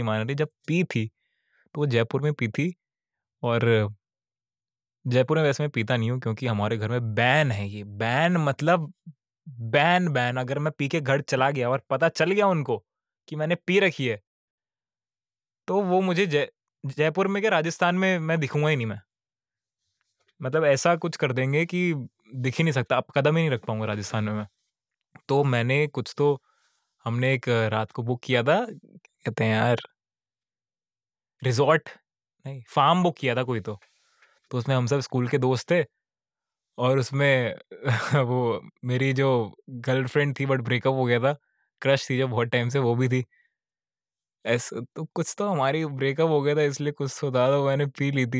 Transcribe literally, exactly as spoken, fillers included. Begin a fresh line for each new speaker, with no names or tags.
मान रही, जब पी थी तो वो जयपुर में पी थी। और जयपुर में वैसे मैं पीता नहीं हूँ क्योंकि हमारे घर में बैन है ये, बैन मतलब बैन बैन अगर मैं पी के घर चला गया और पता चल गया उनको कि मैंने पी रखी है, तो वो मुझे जय जयपुर में क्या राजस्थान में मैं दिखूँगा ही नहीं मैं। मतलब ऐसा कुछ कर देंगे कि दिख ही नहीं सकता, अब कदम ही नहीं रख पाऊँगा राजस्थान में मैं। तो मैंने कुछ तो हमने एक रात को बुक किया था, कहते हैं यार रिज़ॉर्ट नहीं, फार्म बुक किया था कोई तो। तो उसमें हम सब स्कूल के दोस्त थे और उसमें वो मेरी जो गर्लफ्रेंड थी बट ब्रेकअप हो गया था, क्रश थी जो बहुत टाइम से वो भी थी। ऐसा तो कुछ तो हमारी ब्रेकअप हो गया था इसलिए कुछ तो था तो मैंने पी ली थी।